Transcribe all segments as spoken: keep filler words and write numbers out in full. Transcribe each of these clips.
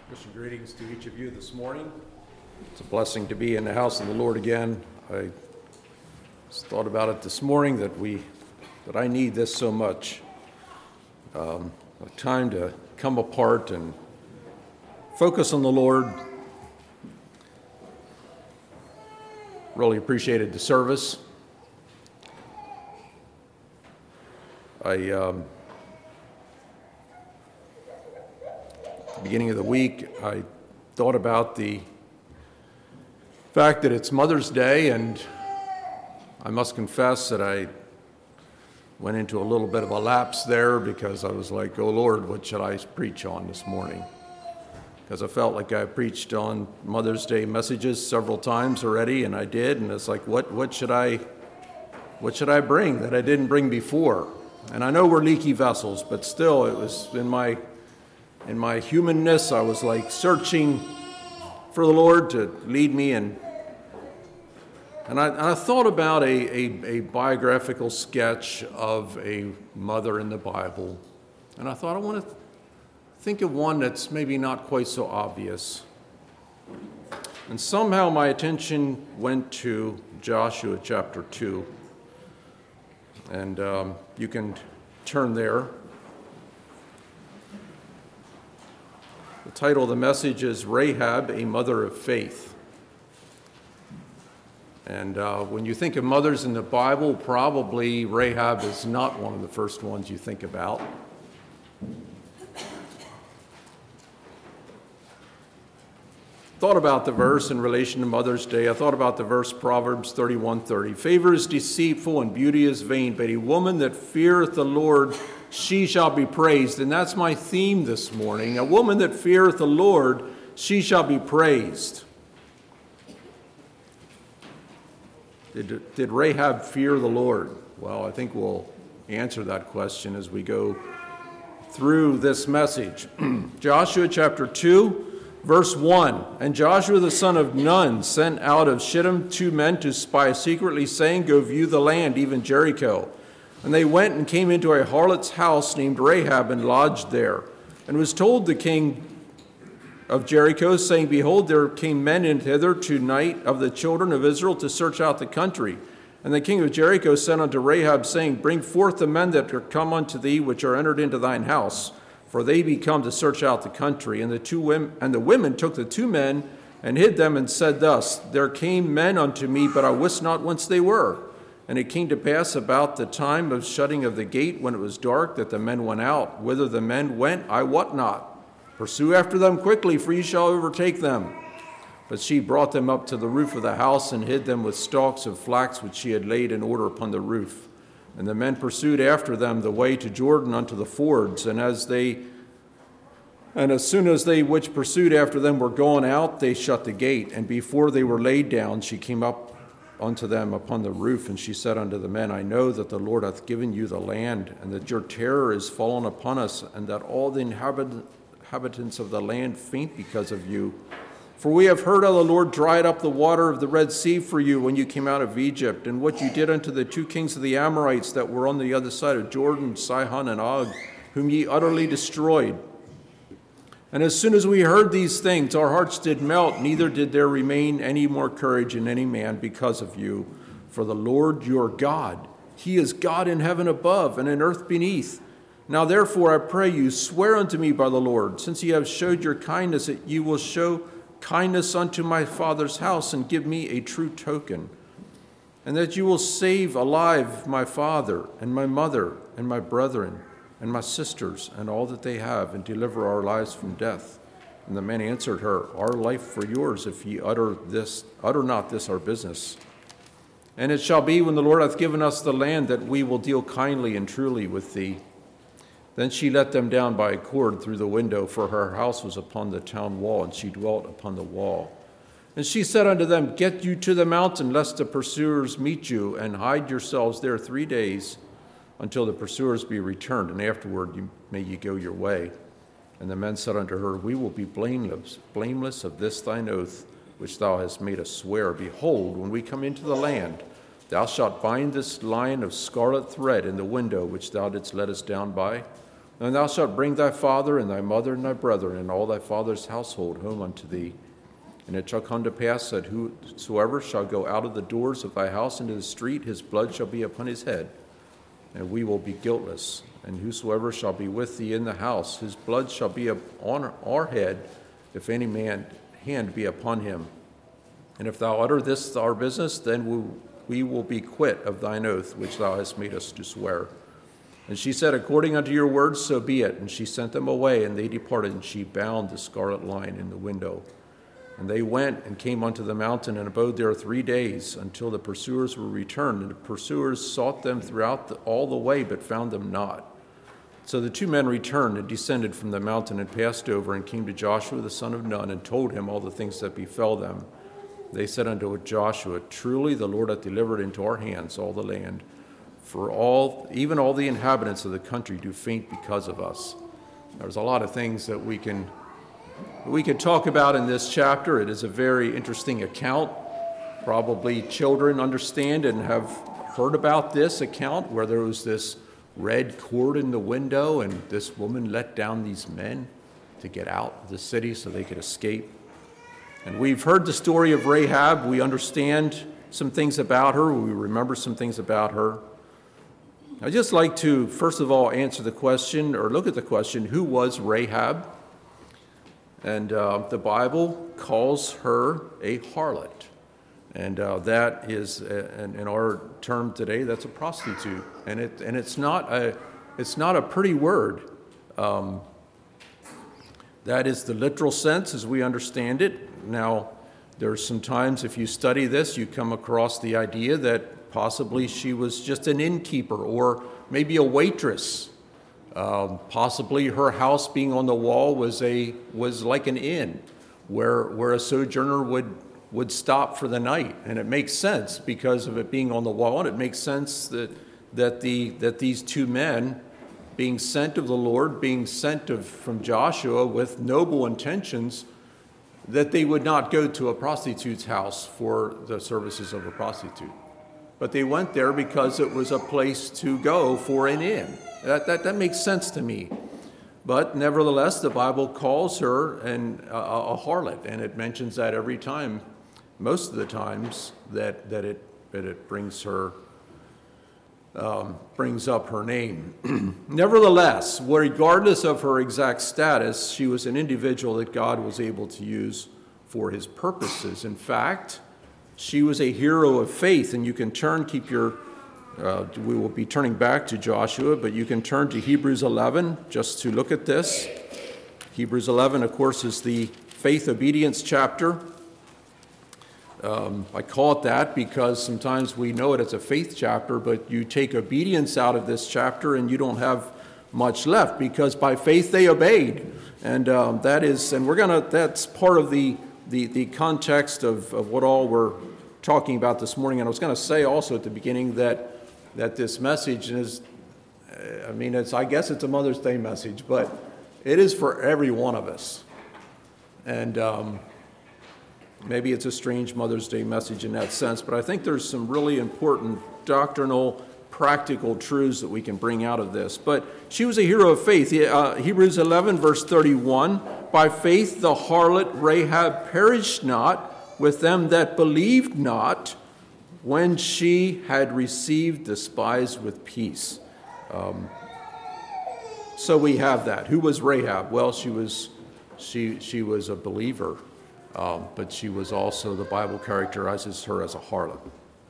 Christian greetings to each of you this morning. It's a blessing to be in the house of the Lord again. I just thought about it this morning that we, that I need this so much. Um, a time to come apart and focus on the Lord. Really appreciated the service. I um, beginning of the week, I thought about the fact that it's Mother's Day, and I must confess that I went into a little bit of a lapse there because I was like, oh Lord, what should I preach on this morning? Because I felt like I preached on Mother's Day messages several times already, and I did, and it's like, what what should I what should I bring that I didn't bring before? And I know we're leaky vessels, but still, it was in my In my humanness, I was like searching for the Lord to lead me, and and I, and I thought about a, a, a biographical sketch of a mother in the Bible, and I thought I want to think of one that's maybe not quite so obvious. And somehow my attention went to Joshua chapter two, and um, you can turn there. The title of the message is Rahab, a Mother of Faith. And uh, when you think of mothers in the Bible, probably Rahab is not one of the first ones you think about. Thought about the verse in relation to Mother's Day. I thought about the verse Proverbs thirty-one thirty. Favor is deceitful and beauty is vain, but a woman that feareth the Lord, she shall be praised. And that's my theme this morning. A woman that feareth the Lord, she shall be praised. Did, did Rahab fear the Lord? Well, I think we'll answer that question as we go through this message. Joshua chapter two, verse one. And Joshua the son of Nun sent out of Shittim two men to spy secretly, saying, Go view the land, even Jericho. And they went and came into a harlot's house named Rahab and lodged there. And was told the king of Jericho, saying, Behold, there came men in hither tonight of the children of Israel to search out the country. And the king of Jericho sent unto Rahab, saying, Bring forth the men that are come unto thee, which are entered into thine house, for they be come to search out the country. And the two women, and the women took the two men and hid them, and said thus, There came men unto me, but I wist not whence they were. And it came to pass about the time of shutting of the gate, when it was dark, that the men went out. Whither the men went, I wot not. Pursue after them quickly, for ye shall overtake them. But she brought them up to the roof of the house, and hid them with stalks of flax which she had laid in order upon the roof. And the men pursued after them the way to Jordan unto the fords. And as they, and as soon as they which pursued after them were gone out, they shut the gate. And before they were laid down, she came up unto them upon the roof, and she said unto the men, I know that the Lord hath given you the land, and that your terror is fallen upon us, and that all the inhabit- inhabitants of the land faint because of you. For we have heard how the Lord dried up the water of the Red Sea for you when you came out of Egypt, and what you did unto the two kings of the Amorites that were on the other side of Jordan, Sihon and Og, whom ye utterly destroyed. And as soon as we heard these things, our hearts did melt, neither did there remain any more courage in any man because of you. For the Lord your God, he is God in heaven above and in earth beneath. Now therefore I pray you, swear unto me by the Lord, since ye have showed your kindness, that ye will show kindness unto my father's house, and give me a true token. And that you will save alive my father and my mother and my brethren, and my sisters, and all that they have, and deliver our lives from death. And the men answered her, Our life for yours, if ye utter this, utter not this our business. And it shall be, when the Lord hath given us the land, that we will deal kindly and truly with thee. Then she let them down by a cord through the window, for her house was upon the town wall, and she dwelt upon the wall. And she said unto them, Get you to the mountain, lest the pursuers meet you, and hide yourselves there three days, until the pursuers be returned, and afterward you, may ye go your way. And the men said unto her, We will be blameless, blameless of this thine oath, which thou hast made us swear. Behold, when we come into the land, thou shalt bind this line of scarlet thread in the window which thou didst let us down by, And thou shalt bring thy father and thy mother and thy brethren and all thy father's household home unto thee. And it shall come to pass that whosoever shall go out of the doors of thy house into the street, his blood shall be upon his head, and we will be guiltless. And whosoever shall be with thee in the house, his blood shall be upon our head, if any man hand be upon him. And if thou utter this our business, then we, we will be quit of thine oath, which thou hast made us to swear. And she said, according unto your words, so be it. And she sent them away, and they departed, and she bound the scarlet line in the window. And they went and came unto the mountain, and abode there three days, until the pursuers were returned. And the pursuers sought them throughout the, all the way, but found them not. So the two men returned and descended from the mountain, and passed over, and came to Joshua the son of Nun, and told him all the things that befell them. They said unto Joshua, truly the Lord hath delivered into our hands all the land. For all, even all the inhabitants of the country do faint because of us. There's a lot of things that we can we can talk about in this chapter. It is a very interesting account. Probably children understand and have heard about this account where there was this red cord in the window and this woman let down these men to get out of the city so they could escape. And we've heard the story of Rahab. We understand some things about her. We remember some things about her. I'd just like to, first of all, answer the question, or look at the question, who was Rahab? And uh, the Bible calls her a harlot. And uh, that is, uh, in our term today, that's a prostitute. And it and it's not a it's not a pretty word. Um, that is the literal sense as we understand it. Now, there's some times if you study this, you come across the idea that possibly she was just an innkeeper or maybe a waitress. Um, possibly her house being on the wall was a was like an inn where where a sojourner would would stop for the night. And it makes sense because of it being on the wall, and it makes sense that that the that these two men being sent of the Lord, being sent of from Joshua with noble intentions, that they would not go to a prostitute's house for the services of a prostitute. But they went there because it was a place to go for an inn. That, that, that makes sense to me. But nevertheless, the Bible calls her an, a, a harlot, and it mentions that every time, most of the times that, that, it, that it brings her, um, brings up her name. Nevertheless, regardless of her exact status, she was an individual that God was able to use for his purposes. In fact, she was a hero of faith, and you can turn, keep your, uh, we will be turning back to Joshua, but you can turn to Hebrews eleven just to look at this. Hebrews eleven, of course, is the faith obedience chapter. Um, I call it that because sometimes we know it as a faith chapter, but you take obedience out of this chapter and you don't have much left, because by faith they obeyed. And um, that is, and we're going to, that's part of the The, the context of, of what all we're talking about this morning. And I was going to say also at the beginning that that this message is, I mean, it's I guess it's a Mother's Day message, but it is for every one of us. And um, maybe it's a strange Mother's Day message in that sense, but I think there's some really important doctrinal, practical truths that we can bring out of this. But she was a hero of faith. Uh, Hebrews eleven, verse thirty-one, by faith the harlot Rahab perished not with them that believed not, when she had received the spies with peace. Um, so we have that. Who was Rahab? Well, she was she she was a believer, um, but she was also, the Bible characterizes her as a harlot.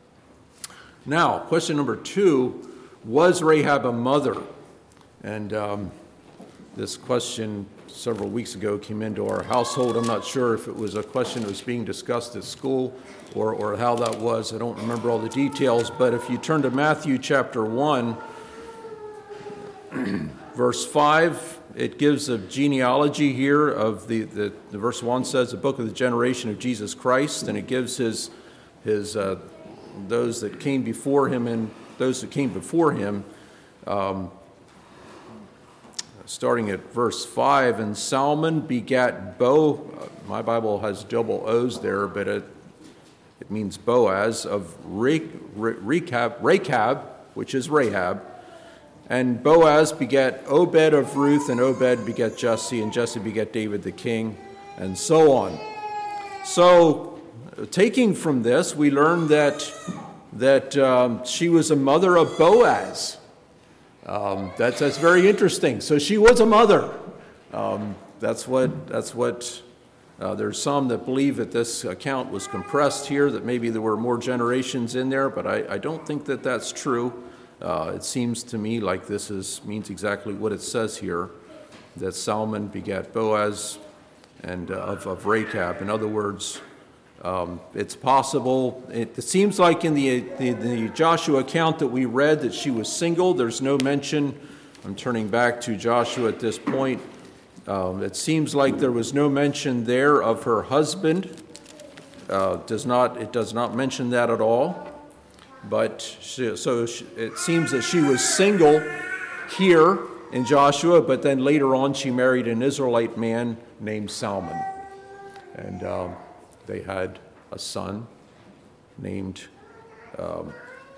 Now, question number two, was Rahab a mother? And um, this question several weeks ago came into our household. I'm not sure if it was a question that was being discussed at school or, or how that was. I don't remember all the details, but if you turn to Matthew chapter one, verse five, it gives a genealogy here of the, the, the verse one says, the book of the generation of Jesus Christ, and it gives his, his uh, those that came before him and those that came before him. Um, starting at verse five, and Salmon begat Bo, uh, my Bible has double O's there, but it, it means Boaz, of Re, Re, Rechab, Rechab, which is Rahab, And Boaz begat Obed of Ruth, and Obed begat Jesse, and Jesse begat David the king, and so on. So, taking from this, we learn that, that um, she was a mother of Boaz. Um, that's, that's very interesting. So she was a mother. Um, that's what, that's what uh, there's some that believe that this account was compressed here, that maybe there were more generations in there, but I, I don't think that that's true. Uh, it seems to me like this is means exactly what it says here, that Salmon begat Boaz and uh, of, of Rechab. In other words, um, it's possible, it, it seems like in the, the, the Joshua account that we read that she was single. There's no mention, I'm turning back to Joshua at this point, um, it seems like there was no mention there of her husband. Uh, does not, it does not mention that at all. But she, so she, it seems that she was single here in Joshua, but then later on she married an Israelite man named Salmon. And um, they had a son named um,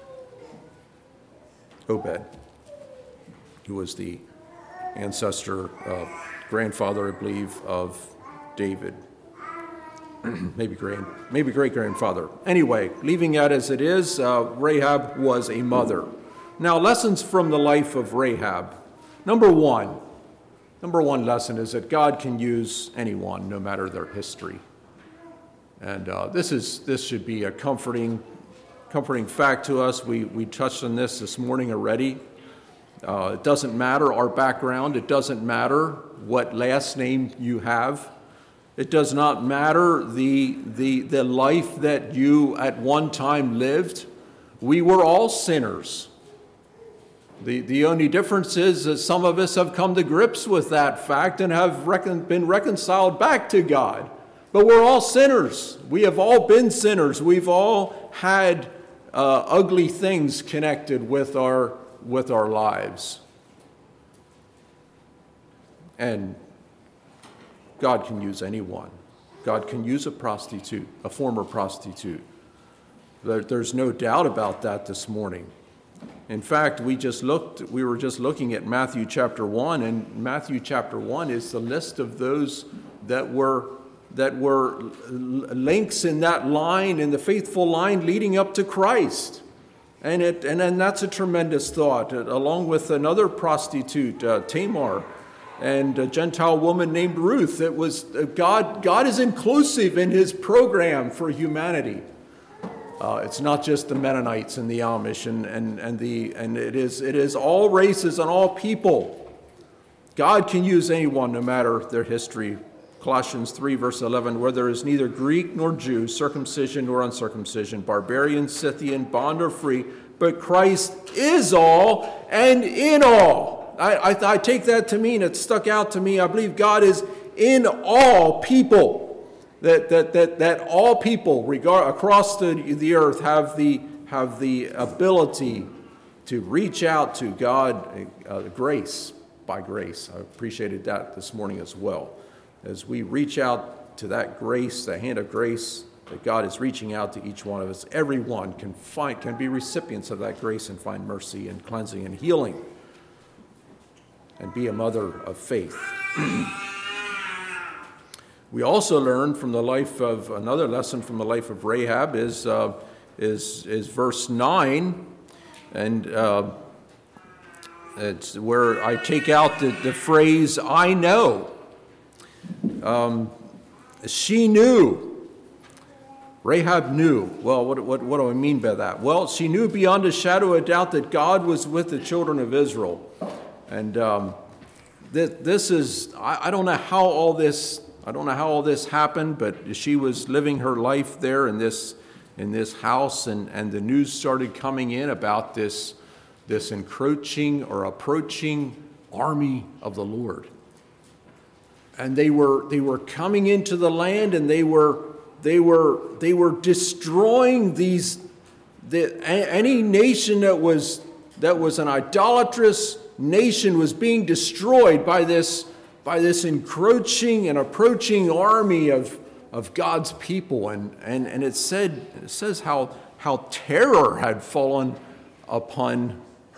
Obed, who was the ancestor, uh, grandfather, I believe, of David. maybe grand, maybe great-grandfather. Anyway, leaving that as it is, uh, Rahab was a mother. Now, lessons from the life of Rahab. Number one, number one lesson is that God can use anyone, no matter their history. And uh, this is this should be a comforting, comforting fact to us. We we touched on this this morning already. Uh, it doesn't matter our background. It doesn't matter what last name you have. It does not matter the, the, the life that you at one time lived. We were all sinners. The, the only difference is that some of us have come to grips with that fact and have recon, been reconciled back to God. But we're all sinners. We have all been sinners. We've all had uh, ugly things connected with our, with our lives. And God can use anyone. God can use a prostitute, a former prostitute. There, there's no doubt about that this morning. In fact, we just looked, we were just looking at Matthew chapter one, and Matthew chapter one is the list of those that were that were links in that line, in the faithful line leading up to Christ. And it and then that's a tremendous thought, along with another prostitute, uh, Tamar, and a Gentile woman named Ruth. It was uh, God. God is inclusive in his program for humanity. Uh, it's not just the Mennonites and the Amish, and and and the and it is it is all races and all people. God can use anyone, no matter their history. Colossians three, verse eleven, where there is neither Greek nor Jew, circumcision nor uncircumcision, barbarian, Scythian, bond or free, but Christ is all and in all. I, I, I take that to mean, it stuck out to me, I believe God is in all people, that that that, that all people regard, across the, the earth have the, have the ability to reach out to God, uh, grace by grace. I appreciated that this morning as well. As we reach out to that grace, the hand of grace that God is reaching out to each one of us, everyone can find, can be recipients of that grace and find mercy and cleansing and healing, and be a mother of faith. We also learn from the life of, another lesson from the life of Rahab is uh, is, is verse nine, and uh, it's where I take out the, the phrase, I know. Um, she knew. Rahab knew. Well, what, what, what do I mean by that? Well, she knew beyond a shadow of doubt that God was with the children of Israel. And um, th- this is, I, I don't know how all this, I don't know how all this happened, but she was living her life there in this in this house, and, and the news started coming in about this, this encroaching or approaching army of the Lord. And they were they were coming into the land, and they were they were they were destroying these the, any nation that was that was an idolatrous nation was being destroyed by this by this encroaching and approaching army of of God's people. And and, and it said it says how how terror had fallen upon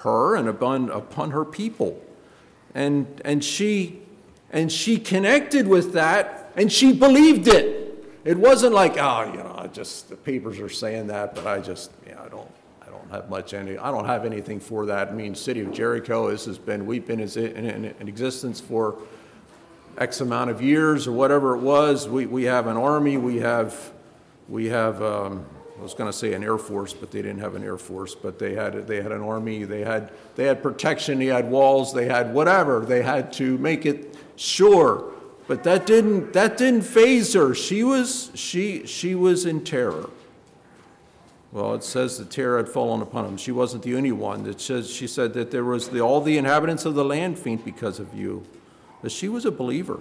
her and upon, upon her people. And, and, she, and she connected with that, and she believed it. It wasn't like, oh, you know, I just, the papers are saying that, but I just, you know, I don't, I don't have much, any, I don't have anything for that. I mean, city of Jericho, this has been, we've been in, in, in existence for X amount of years or whatever it was. We, we have an army, we have, we have, um, I was going to say an air force, but they didn't have an air force. But they had they had an army. They had they had protection. They had walls. They had whatever. They had to make it sure. But that didn't that didn't faze her. She was she she was in terror. Well, it says the terror had fallen upon him. She wasn't the only one. It says she said that there was the, all the inhabitants of the land faint because of you. But she was a believer.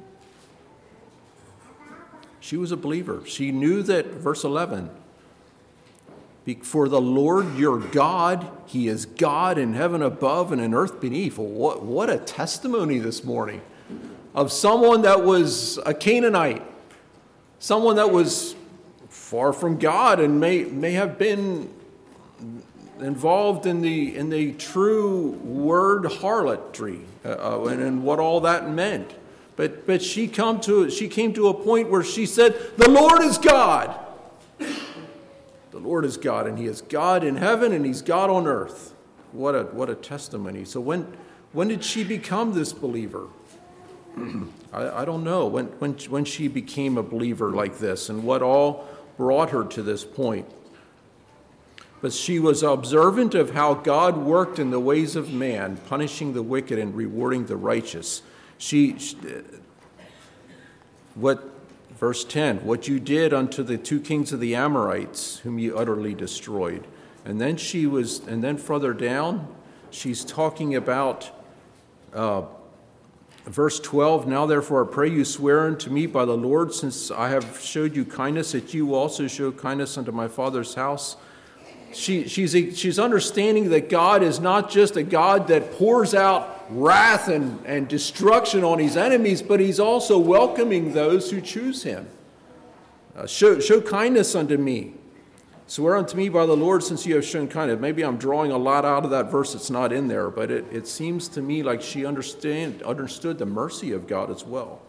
She was a believer. She knew that, verse eleven. For the Lord your God, he is God in heaven above and in earth beneath. What, what a testimony this morning of someone that was a Canaanite, someone that was far from God and may, may have been involved in the, in the true word harlotry uh, and, and what all that meant. But, but she, come to, she came to a point where she said, the Lord is God. The Lord is God, and he is God in heaven, and he's God on earth. What a what a testimony. So when when did she become this believer? I, I don't know. When, when, when she became a believer like this, and what all brought her to this point. But she was observant of how God worked in the ways of man, punishing the wicked and rewarding the righteous. She, she what... Verse ten, what you did unto the two kings of the Amorites, whom you utterly destroyed. And then she was, and then further down, she's talking about uh, verse twelve, now therefore I pray you swear unto me by the Lord, since I have showed you kindness, that you also show kindness unto my father's house. She, she's, she's understanding that God is not just a God that pours out wrath and, and destruction on his enemies, but he's also welcoming those who choose him. Uh, show, show kindness unto me. Swear unto me by the Lord, since you have shown kindness. Maybe I'm drawing a lot out of that verse that's not in there, but it, it seems to me like she understand, understood the mercy of God as well.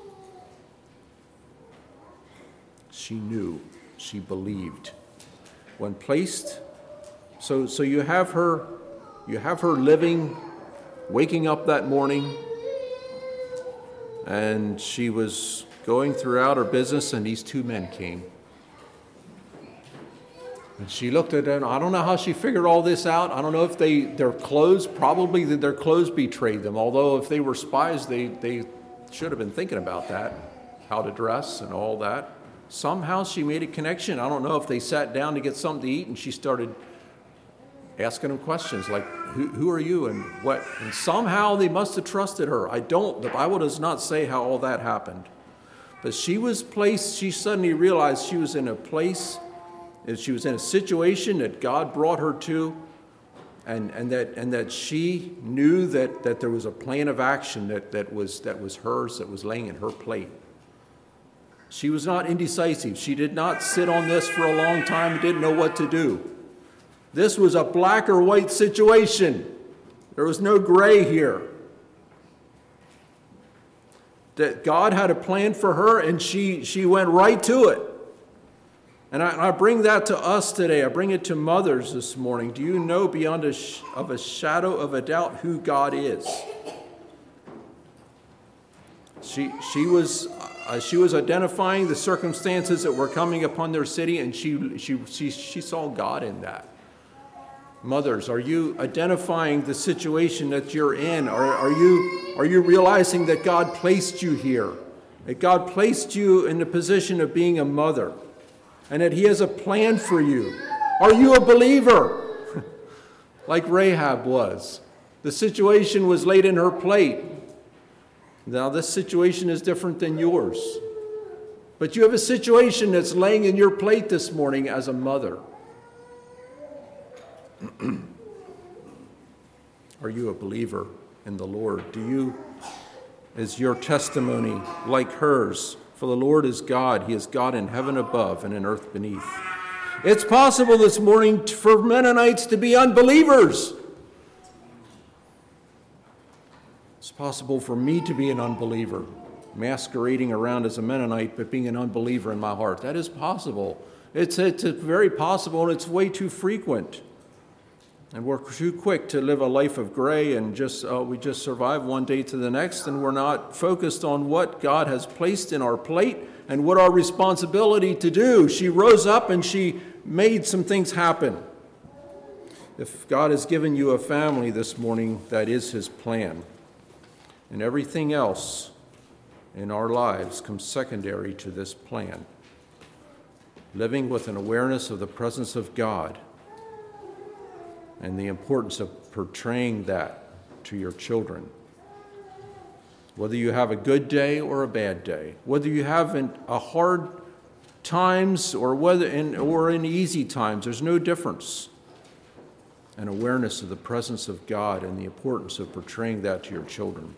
She knew. She believed. When placed, so so you have her, you have her living, waking up that morning, and she was going throughout her business, and these two men came. And she looked at them. I don't know how she figured all this out. I don't know if they their clothes, probably their clothes betrayed them. Although if they were spies, they, they should have been thinking about that, how to dress and all that. Somehow she made a connection. I don't know if they sat down to get something to eat and she started asking them questions like, who, who are you and what? And somehow they must have trusted her. I don't, the Bible does not say how all that happened. But she was placed, she suddenly realized she was in a place, and she was in a situation that God brought her to, and, and that and that she knew that, that there was a plan of action that, that was that was hers, that was laying in her plate. She was not indecisive. She did not sit on this for a long time and didn't know what to do. This was a black or white situation. There was no gray here. That God had a plan for her, and she, she went right to it. And I, and I bring that to us today. I bring it to mothers this morning. Do you know beyond a sh- of a shadow of a doubt who God is? She, she was... Uh, she was identifying the circumstances that were coming upon their city, and she, she, she, she saw God in that. Mothers, are you identifying the situation that you're in? Are, are, you, are you realizing that God placed you here? That God placed you in the position of being a mother, and that he has a plan for you? Are you a believer? Like Rahab was. The situation was laid in her plate. Now, this situation is different than yours. But you have a situation that's laying in your plate this morning as a mother. Are you a believer in the Lord? Do you, is your testimony like hers? For the Lord is God. He is God in heaven above and in earth beneath. It's possible this morning for Mennonites to be unbelievers. It's possible for me to be an unbeliever, masquerading around as a Mennonite, but being an unbeliever in my heart. That is possible. It's, it's very possible, and it's way too frequent. And we're too quick to live a life of gray and just uh, we just survive one day to the next, and we're not focused on what God has placed in our plate and what our responsibility to do. She rose up and she made some things happen. If God has given you a family this morning, that is his plan. And everything else in our lives comes secondary to this plan. Living with an awareness of the presence of God and the importance of portraying that to your children. Whether you have a good day or a bad day, whether you have in a hard times or whether in or in easy times, there's no difference. An awareness of the presence of God and the importance of portraying that to your children.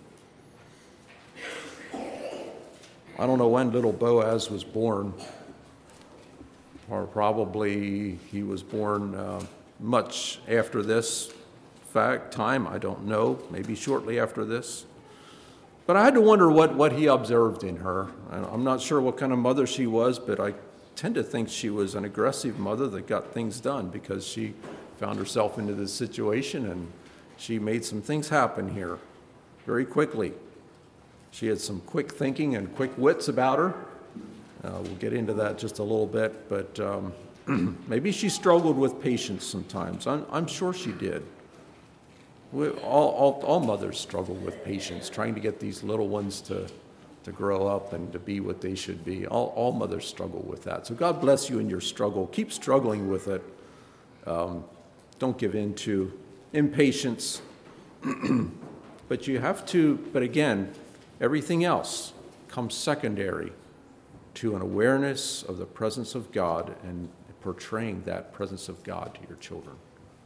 I don't know when little Boaz was born, or probably he was born uh, much after this fact, time, I don't know, maybe shortly after this. But I had to wonder what, what he observed in her. I'm not sure what kind of mother she was, but I tend to think she was an aggressive mother that got things done because she found herself into this situation and she made some things happen here very quickly. She had some quick thinking and quick wits about her. Uh, we'll get into that just a little bit, but um, maybe she struggled with patience sometimes. I'm, I'm sure she did. We, all, all, all mothers struggle with patience, trying to get these little ones to, to grow up and to be what they should be. All, all mothers struggle with that. So God bless you in your struggle. Keep struggling with it. Um, don't give in to impatience. But you have to, but again, everything else comes secondary to an awareness of the presence of God and portraying that presence of God to your children.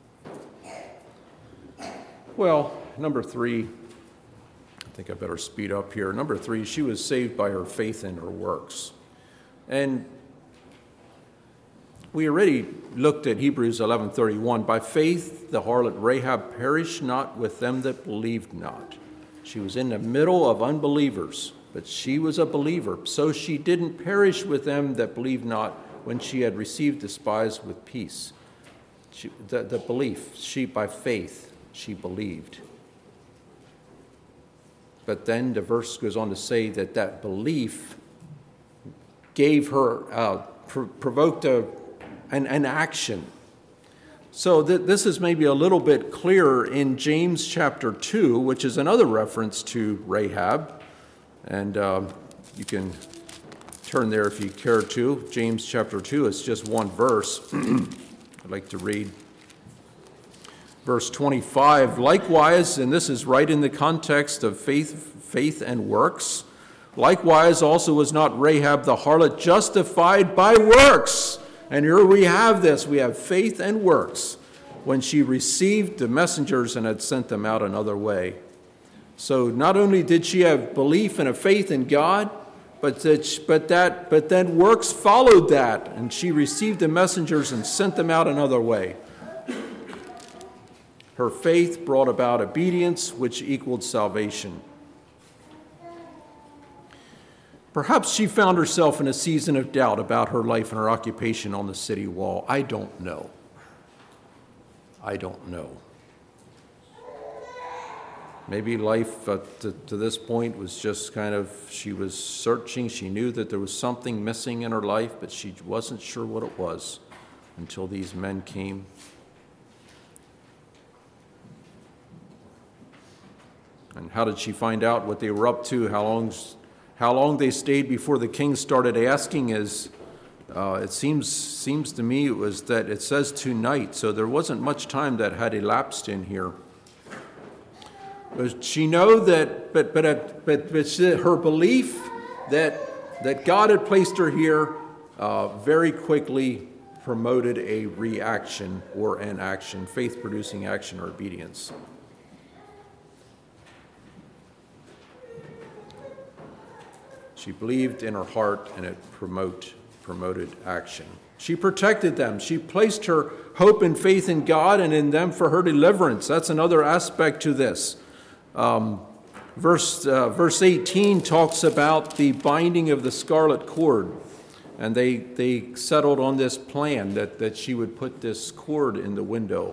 Well, number three, I think I better speed up here. Number three, she was saved by her faith in her works. And we already looked at Hebrews eleven thirty-one. By faith, the harlot Rahab perished not with them that believed not. She was in the middle of unbelievers, but she was a believer. So she didn't perish with them that believed not when she had received the spies with peace. She, the, the belief, she by faith, she believed. But then the verse goes on to say that that belief gave her, uh, pr- provoked a, an, an action. So th- this is maybe a little bit clearer in James chapter two, which is another reference to Rahab. And um, you can turn there if you care to. James chapter two, it's just one verse. I'd like to read verse twenty-five. Likewise, and this is right in the context of faith, faith and works, likewise also was not Rahab the harlot justified by works. And here we have this. We have faith and works when she received the messengers and had sent them out another way. So not only did she have belief and a faith in God, but that, she, but that, but then works followed that, and she received the messengers and sent them out another way. Her faith brought about obedience, which equaled salvation. Perhaps she found herself in a season of doubt about her life and her occupation on the city wall. I don't know. I don't know. Maybe life uh, to, to this point was just kind of, she was searching. She knew that there was something missing in her life, but she wasn't sure what it was until these men came. And how did she find out what they were up to? How long, how long they stayed before the king started asking is, uh, it seems seems to me it was that it says tonight, so there wasn't much time that had elapsed in here. She know that, but but but, but she, her belief that that God had placed her here uh, very quickly promoted a reaction or an action, faith-producing action or obedience. She believed in her heart, and it promote, promoted action. She protected them. She placed her hope and faith in God and in them for her deliverance. That's another aspect to this. Um, Verse, uh, verse eighteen talks about the binding of the scarlet cord. And they, they settled on this plan that, that she would put this cord in the window.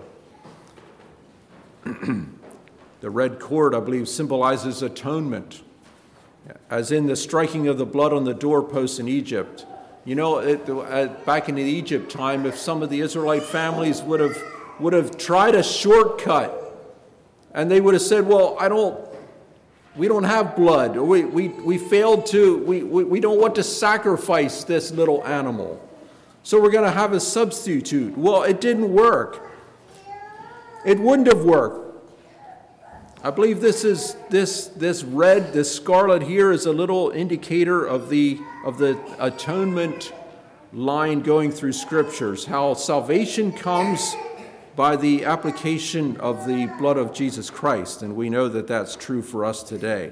The red cord, I believe, symbolizes atonement, as in the striking of the blood on the doorposts in Egypt. You know, it, uh, back in the Egypt time, if some of the Israelite families would have would have tried a shortcut, and they would have said, "Well, I don't, we don't have blood, or we we we failed to, we we, we don't want to sacrifice this little animal, so we're going to have a substitute." Well, it didn't work. It wouldn't have worked. I believe this is this this red, this scarlet here is a little indicator of the of the atonement line going through scriptures, how salvation comes by the application of the blood of Jesus Christ, and we know that that's true for us today.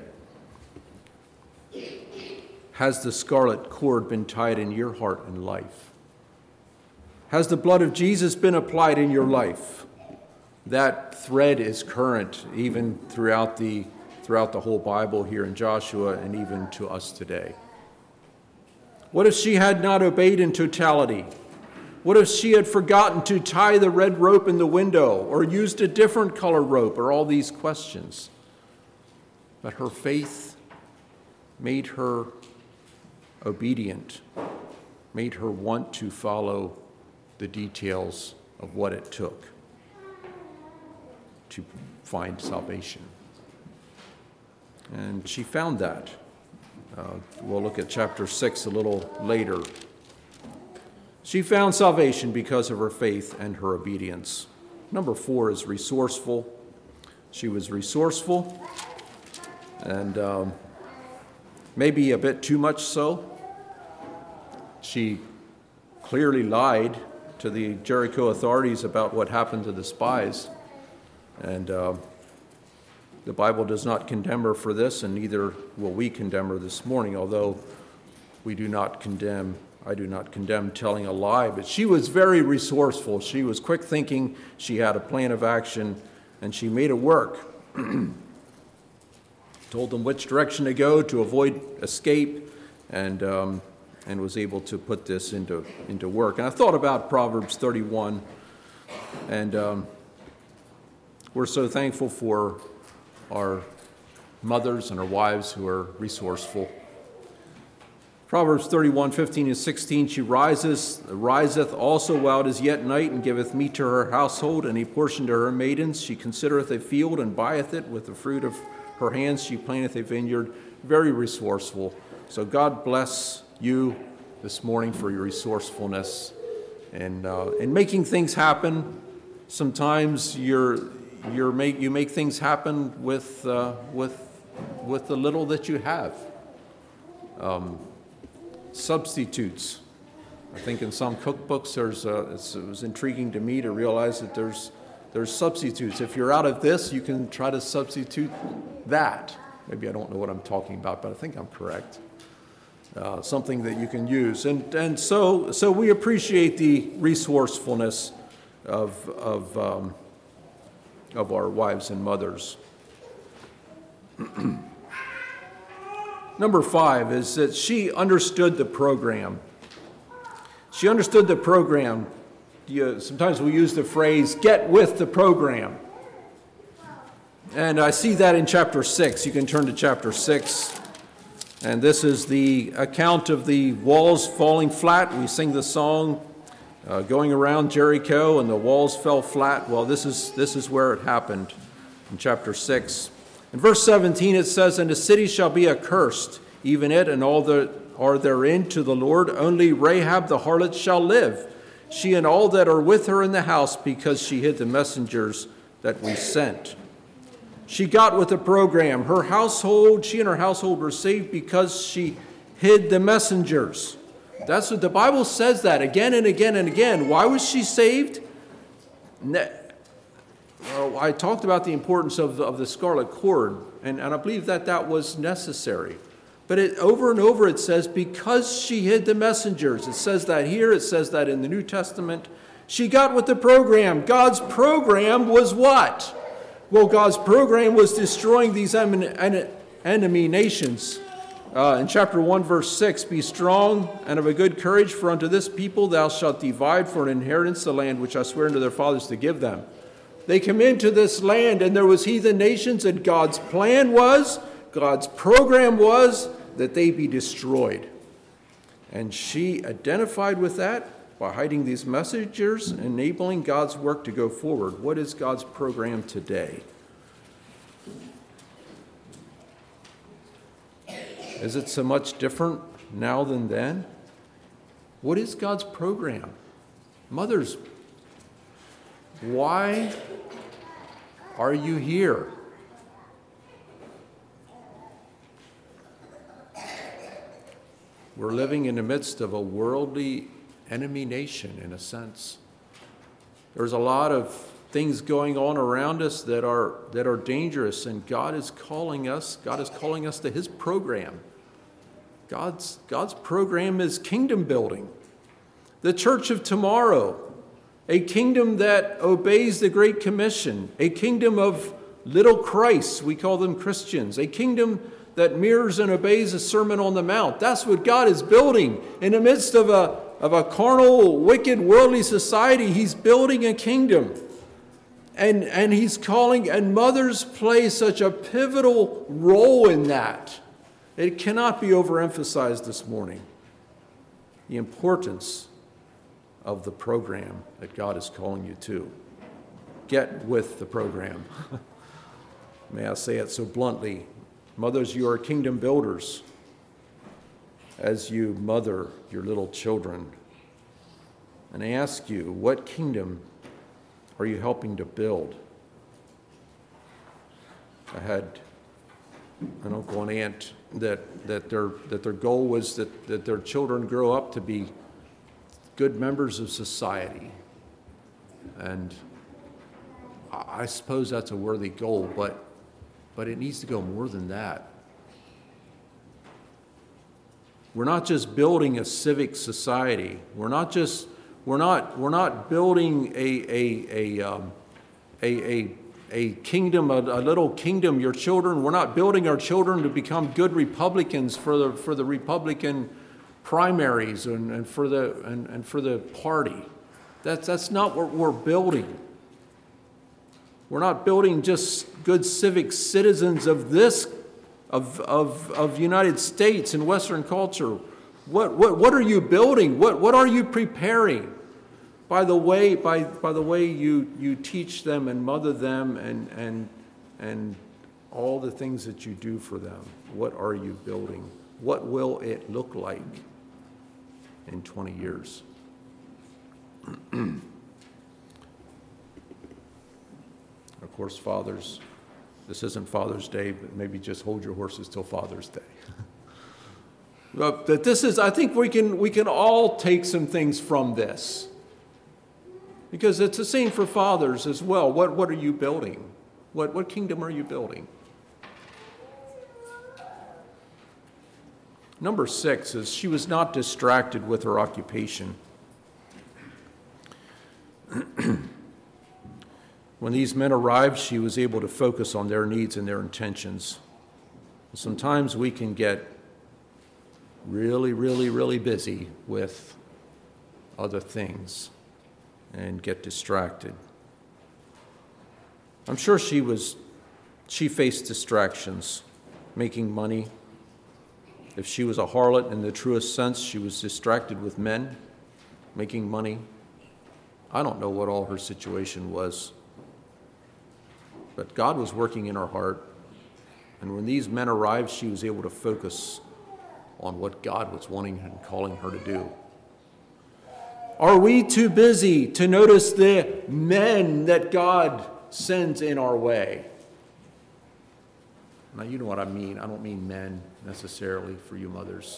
Has the scarlet cord been tied in your heart and life? Has the blood of Jesus been applied in your life? That thread is current even throughout the throughout the whole Bible here in Joshua and even to us today. What if she had not obeyed in totality? What if she had forgotten to tie the red rope in the window or used a different color rope, or all these questions? But her faith made her obedient, made her want to follow the details of what it took to find salvation. And she found that. Uh, we'll look at chapter six a little later. She found salvation because of her faith and her obedience. Number four is resourceful. She was resourceful, and um, maybe a bit too much so. She clearly lied to the Jericho authorities about what happened to the spies. And uh, the Bible does not condemn her for this, and neither will we condemn her this morning, although we do not condemn, I do not condemn telling a lie. But she was very resourceful. She was quick thinking. She had a plan of action, and she made it work. Told them which direction to go to avoid escape, and um, and was able to put this into, into work. And I thought about Proverbs thirty-one, and um, we're so thankful for our mothers and our wives who are resourceful. Proverbs thirty-one, fifteen and sixteen, she rises, riseth also while it is yet night, and giveth meat to her household, and a portion to her maidens. She considereth a field, and buyeth it. With the fruit of her hands she planteth a vineyard. Very resourceful. So God bless you this morning for your resourcefulness and uh, in making things happen. Sometimes you're You're make, you make things happen with, uh, with, with the little that you have. Um, substitutes. I think in some cookbooks, there's a, it's, it was intriguing to me to realize that there's, there's substitutes. If you're out of this, you can try to substitute that. Maybe I don't know what I'm talking about, but I think I'm correct. Uh, something that you can use. And, and so, so we appreciate the resourcefulness of, of um, of our wives and mothers. Number five is that she understood the program. She understood the program. You, sometimes we use the phrase, get with the program. And I see that in chapter six. You can turn to chapter six. And this is the account of the walls falling flat. We sing the song, Uh, going around Jericho, and the walls fell flat. Well, this is this is where it happened in chapter six. In verse seventeen it says, "And the city shall be accursed, even it and all that are therein to the Lord. Only Rahab the harlot shall live, she and all that are with her in the house, because she hid the messengers that we sent." She got with the program. Her household, she and her household were saved because she hid the messengers. That's what the Bible says, that again and again and again. Why was she saved? Well, I talked about the importance of, of the scarlet cord, and, and I believe that that was necessary. But it, over and over it says, because she hid the messengers. It says that here, it says that in the New Testament. She got with the program. God's program was what? Well, God's program was destroying these enemy nations. Uh, in chapter one, verse six, be strong and of a good courage, for unto this people thou shalt divide for an inheritance the land which I swear unto their fathers to give them. They come into this land, and there was heathen nations, and God's plan was, God's program was, that they be destroyed. And she identified with that by hiding these messengers, enabling God's work to go forward. What is God's program today? Is it so much different now than then? What is God's program? Mothers, why are you here? We're living in the midst of a worldly enemy nation, in a sense. There's a lot of things going on around us that are that are dangerous, and God is calling us, God is calling us to his program. God's, God's program is kingdom building. The church of tomorrow, a kingdom that obeys the Great Commission, a kingdom of little Christs, we call them Christians, a kingdom that mirrors and obeys the Sermon on the Mount. That's what God is building. In the midst of a, of a carnal, wicked, worldly society, he's building a kingdom. And, and he's calling, and mothers play such a pivotal role in that. It cannot be overemphasized this morning. The importance of the program that God is calling you to. Get with the program. May I say it so bluntly. Mothers, you are kingdom builders as you mother your little children. And I ask you, what kingdom are you helping to build? I had an uncle and aunt that, that, their, that their goal was that, that their children grow up to be good members of society. And I suppose that's a worthy goal, but, but it needs to go more than that. We're not just building a civic society. We're not just we're not we're not building a a a um, a, a a kingdom, a, a little kingdom. Your children. We're not building our children to become good Republicans for the for the Republican primaries and, and for the and, and for the party. That's that's not what we're building. We're not building just good civic citizens of this of of of United States and Western culture. What what what are you building? What what are you preparing? By the way, by by the way you you teach them and mother them and and and all the things that you do for them. What are you building? What will it look like in twenty years? Of course, fathers, this isn't Father's Day, but maybe just hold your horses till Father's Day. But that this is, I think we can we can all take some things from this. Because it's the same for fathers as well. What what are you building? What what kingdom are you building? Number six is she was not distracted with her occupation. When these men arrived, she was able to focus on their needs and their intentions. Sometimes we can get really, really, really busy with other things and get distracted. I'm sure she was, she faced distractions, making money. If she was a harlot in the truest sense, she was distracted with men, making money. I don't know what all her situation was. But God was working in her heart. And when these men arrived, she was able to focus on what God was wanting and calling her to do. Are we too busy to notice the men that God sends in our way? Now, you know what I mean. I don't mean men necessarily for you mothers.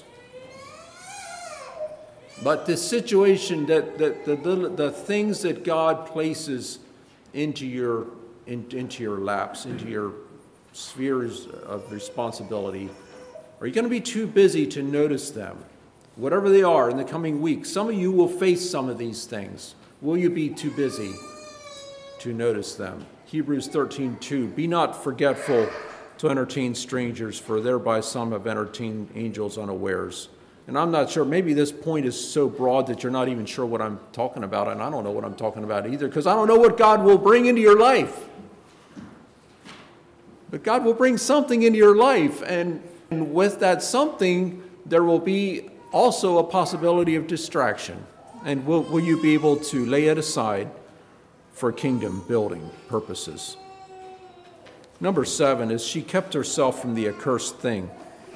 But the situation, that, that the, the, the things that God places into your, in, into your laps, into your spheres of responsibility, are you going to be too busy to notice them? Whatever they are in the coming weeks, some of you will face some of these things. Will you be too busy to notice them? Hebrews thirteen two, be not forgetful to entertain strangers, for thereby some have entertained angels unawares. And I'm not sure, maybe this point is so broad that you're not even sure what I'm talking about, and I don't know what I'm talking about either, because I don't know what God will bring into your life. But God will bring something into your life, and, and with that something, there will be also a possibility of distraction. And will, will you be able to lay it aside for kingdom building purposes? Number seven is she kept herself from the accursed thing.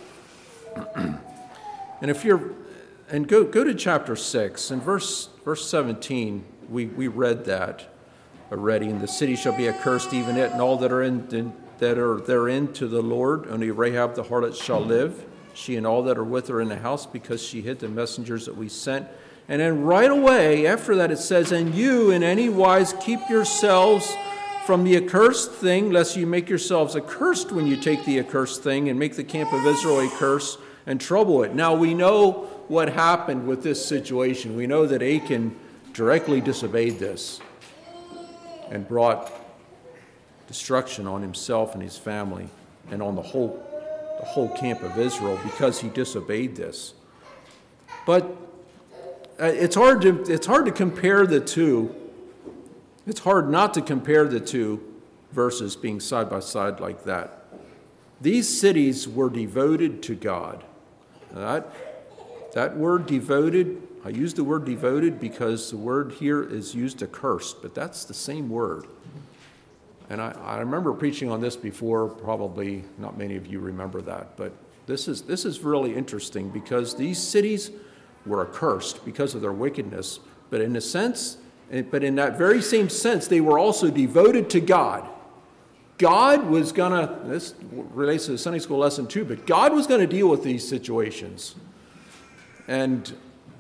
And if you're, and go go to chapter six, and verse verse seventeen, we, we read that already. And the city shall be accursed, even it, and all that are in, in that are therein to the Lord. Only Rahab the harlot shall live, she and all that are with her in the house, because she hid the messengers that we sent. And then right away after that it says, and you in any wise keep yourselves from the accursed thing, lest you make yourselves accursed when you take the accursed thing and make the camp of Israel a curse and trouble it. Now we know what happened with this situation. We know that Achan directly disobeyed this and brought destruction on himself and his family and on the whole the whole camp of Israel because he disobeyed this. But it's hard to it's hard to compare the two. It's hard not to compare the two verses being side by side like that. These cities were devoted to God. That, that word devoted, I use the word devoted because the word here is used accursed, but that's the same word. And I, I remember preaching on this before, probably not many of you remember that, but this is this is really interesting because these cities were accursed because of their wickedness, but in a sense, but in that very same sense, they were also devoted to God. God was going to, this relates to the Sunday school lesson too, but God was going to deal with these situations. And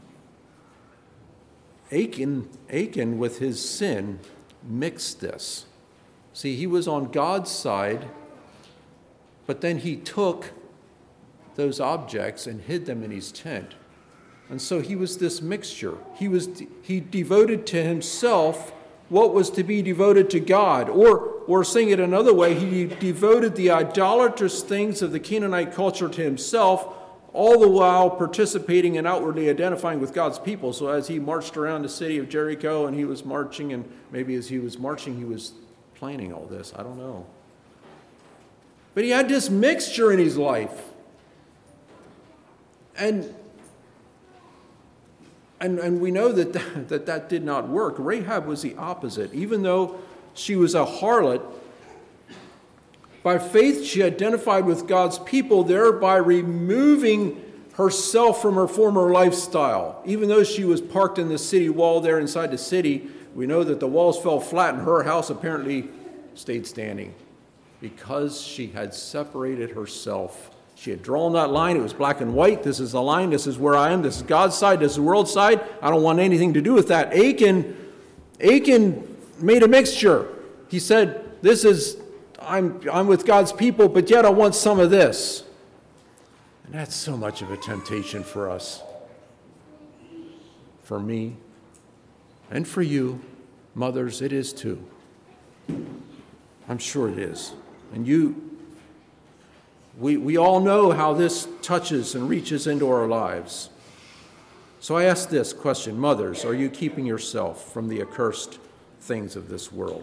Achan, Achan, with his sin, mixed this. See, he was on God's side, but then he took those objects and hid them in his tent. And so he was this mixture. He was he devoted to himself what was to be devoted to God. Or, or saying it another way, he devoted the idolatrous things of the Canaanite culture to himself, all the while participating and outwardly identifying with God's people. So as he marched around the city of Jericho and he was marching, and maybe as he was marching, he was planning all this. I don't know. But he had this mixture in his life. And And, and we know that, that that that did not work. Rahab was the opposite. Even though she was a harlot, by faith she identified with God's people, thereby removing herself from her former lifestyle. Even though she was parked in the city wall there inside the city, we know that the walls fell flat and her house apparently stayed standing because she had separated herself. She had drawn that line. It was black and white. This is the line. This is where I am. This is God's side. This is the world's side. I don't want anything to do with that. Achan, Achan made a mixture. He said, this is, I'm, I'm with God's people, but yet I want some of this. And that's so much of a temptation for us. For me, and for you, mothers, it is too. I'm sure it is. And you, We, we all know how this touches and reaches into our lives. So I ask this question, mothers, are you keeping yourself from the accursed things of this world?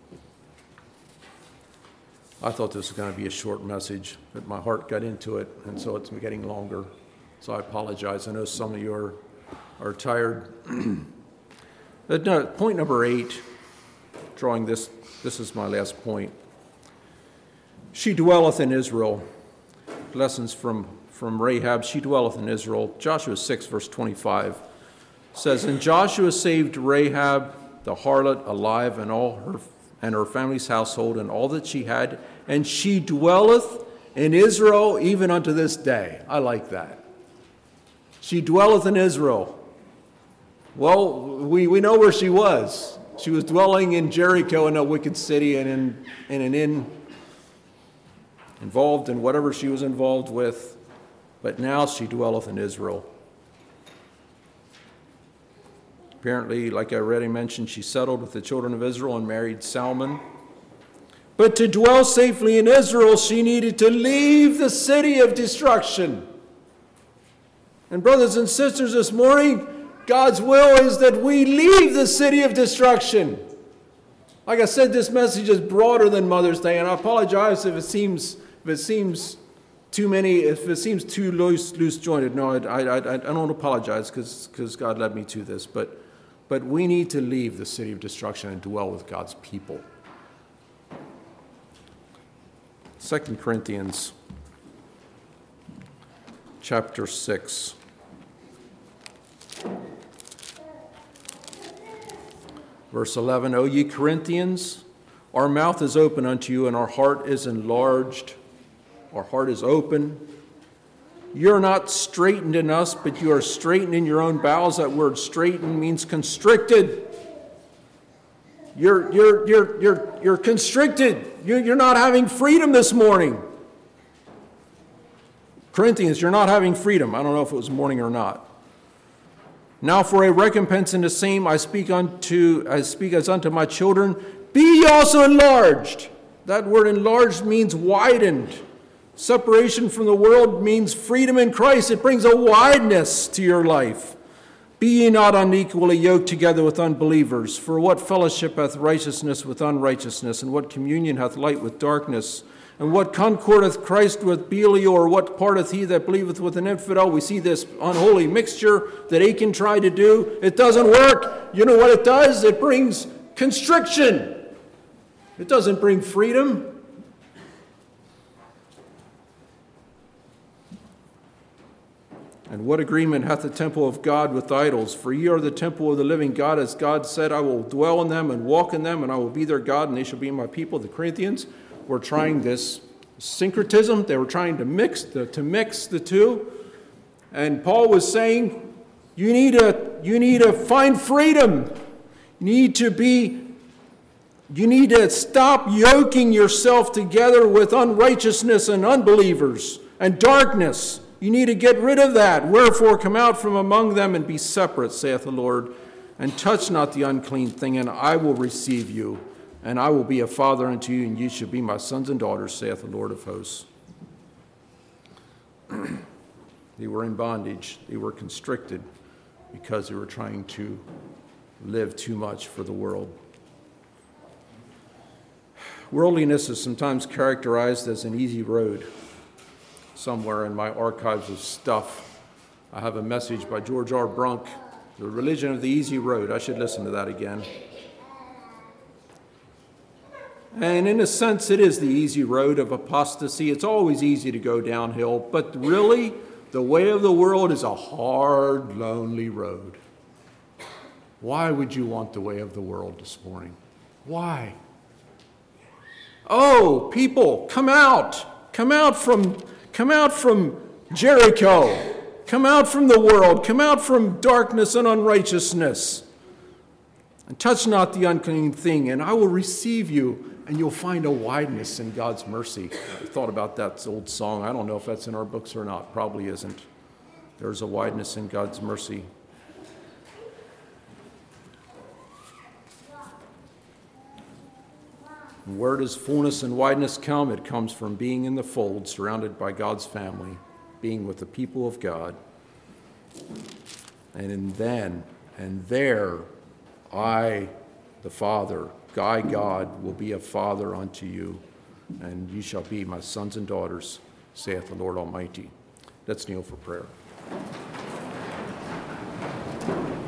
I thought this was going to be a short message, but my heart got into it, and so it's getting longer. So I apologize. I know some of you are, are tired. But no, point number eight, drawing this, this is my last point. She dwelleth in Israel. Lessons from, from Rahab. She dwelleth in Israel. Joshua six, verse twenty-five says, and Joshua saved Rahab the harlot alive, and all her and her family's household, and all that she had, and she dwelleth in Israel even unto this day. I like that. She dwelleth in Israel. Well, we, we know where she was. She was dwelling in Jericho, in a wicked city, and in, in an inn, involved in whatever she was involved with, but now she dwelleth in Israel. Apparently, like I already mentioned, she settled with the children of Israel and married Salmon. But to dwell safely in Israel, she needed to leave the city of destruction. And brothers and sisters, this morning, God's will is that we leave the city of destruction. Like I said, this message is broader than Mother's Day, and I apologize if it seems if it seems too many, if it seems too loose loose jointed. No, I I, I, I don't apologize because because God led me to this, but but we need to leave the city of destruction and dwell with God's people. Second Corinthians chapter six. Verse eleven, O ye Corinthians, our mouth is open unto you, and our heart is enlarged. Our heart is open. You're not straitened in us, but you are straitened in your own bowels. That word straitened means constricted. You're, you're, you're, you're, you're constricted. You're, you're not having freedom this morning. Corinthians, you're not having freedom. I don't know if it was morning or not. Now for a recompense in the same I speak unto I speak as unto my children, be ye also enlarged. That word enlarged means widened. Separation from the world means freedom in Christ. It brings a wideness to your life. Be ye not unequally yoked together with unbelievers. For what fellowship hath righteousness with unrighteousness, and what communion hath light with darkness? And what concord hath Christ with Belial, or what parteth he that believeth with an infidel? We see this unholy mixture that Achan tried to do. It doesn't work. You know what it does? It brings constriction. It doesn't bring freedom. And what agreement hath the temple of God with idols? For ye are the temple of the living God, as God said, I will dwell in them and walk in them, and I will be their God, and they shall be my people. The Corinthians were trying this syncretism. They were trying to mix the, to mix the two. And Paul was saying, you need to, you need to find freedom. You need to be, you need to stop yoking yourself together with unrighteousness and unbelievers and darkness. You need to get rid of that. Wherefore come out from among them and be separate, saith the Lord, and touch not the unclean thing, and I will receive you. And I will be a father unto you, and ye shall be my sons and daughters, saith the Lord of hosts. They were in bondage. They were constricted because they were trying to live too much for the world. Worldliness is sometimes characterized as an easy road. Somewhere in my archives of stuff, I have a message by George R. Brunk, The Religion of the Easy Road. I should listen to that again. And in a sense, it is the easy road of apostasy. It's always easy to go downhill, but really, the way of the world is a hard, lonely road. Why would you want the way of the world this morning? Why? Oh, people, come out. Come out from, come out from Jericho. Come out from the world. Come out from darkness and unrighteousness. And touch not the unclean thing, and I will receive you. And you'll find a wideness in God's mercy. I thought about that old song. I don't know if that's in our books or not. Probably isn't. There's a wideness in God's mercy. And where does fullness and wideness come? It comes from being in the fold, surrounded by God's family, being with the people of God. And in then, and there, I, the Father, I, God, will be a father unto you, and you shall be my sons and daughters, saith the Lord Almighty. Let's kneel for prayer.